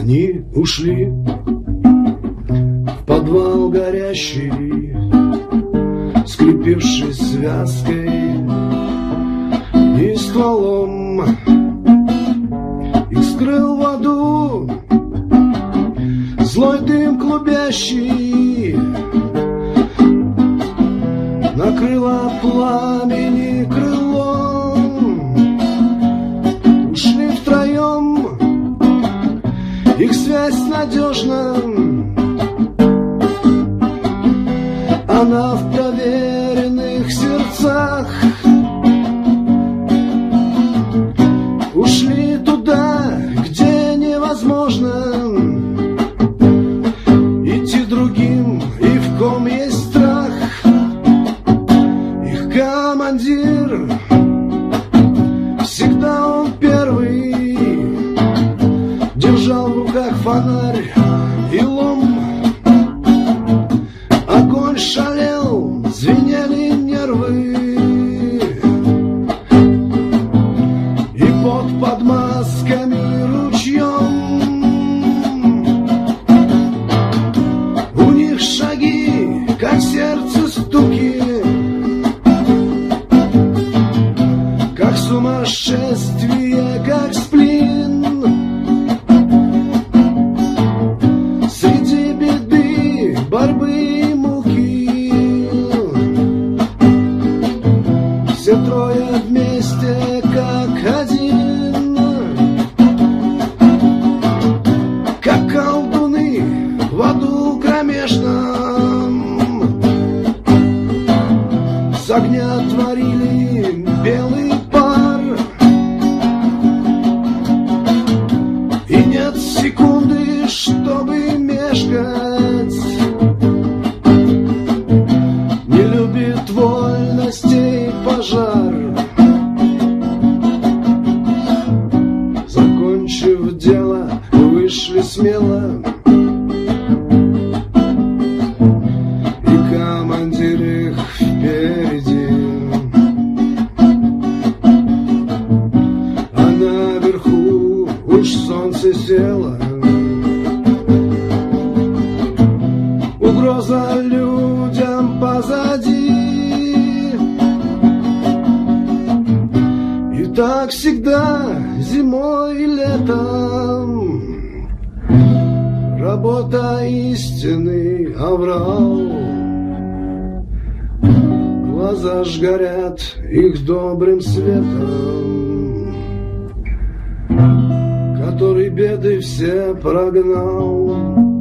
Они ушли в подвал горящий, скрепившись связкой и стволом. Их скрыл в аду злой дым клубящий, накрыло пламени крылом. Ушли втроем, их связь надежна, она в проверенных сердцах. Ушли туда, где невозможно идти другим, и в ком есть страх. Их командир, всегда он первый, держал в руках фонарь и лом. Огонь шалел, звенели нервы, и под масками ручьем у них шаги, как сердце стуки, как сумасшествие, как сплин. Среди беды, борьбы и муки все трое вместе, как один, как колдуны в аду кромешном. С огня творили белый пар, и нет секунды, чтобы мешкать. Не любит вольностей пожар. Закончив дело, вышли смело, и командир их впереди. А наверху уж солнце село, угроза людям позади. И так всегда, зимой и летом, работа истины, оврал. Глаза ж горят их добрым светом, который беды все прогнал.